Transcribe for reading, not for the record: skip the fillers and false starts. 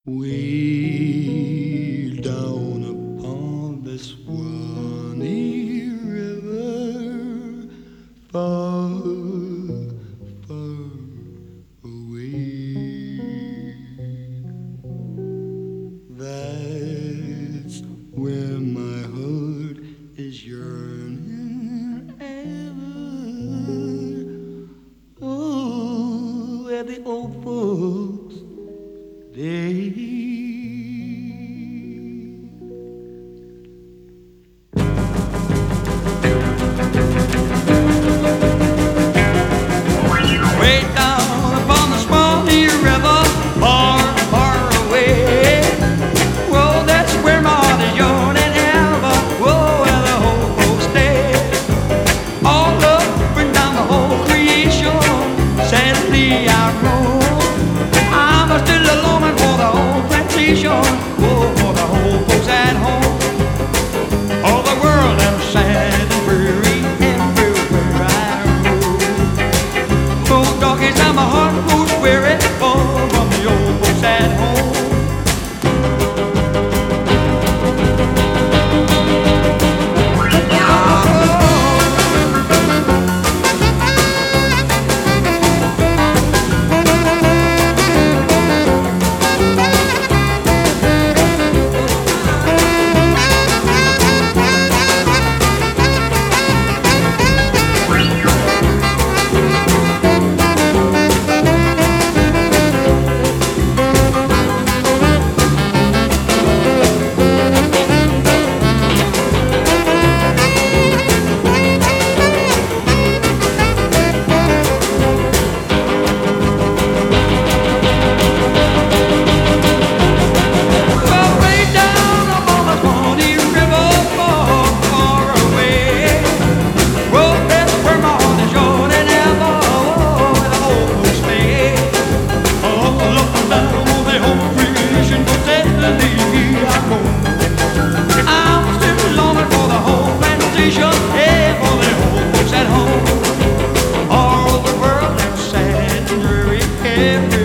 Way down upon the Swanee River, far, far away. That's where my heart is yearning ever. Oh, where the old folks they way down upon the Swanee River, far, far away. Well, that's where my heart is yearning ever. Whoa, where the whole folks stay. All up and down the whole creation, sadly I roam. I'm still alone for the whole plantation. Whoa, for the whole folks at home. All the world is sad and dreary everywhere I roam. Oh, doggies, how my heart grows weary from the old folks at home. Hey, for the old folks at home. All the world is sad and dreary.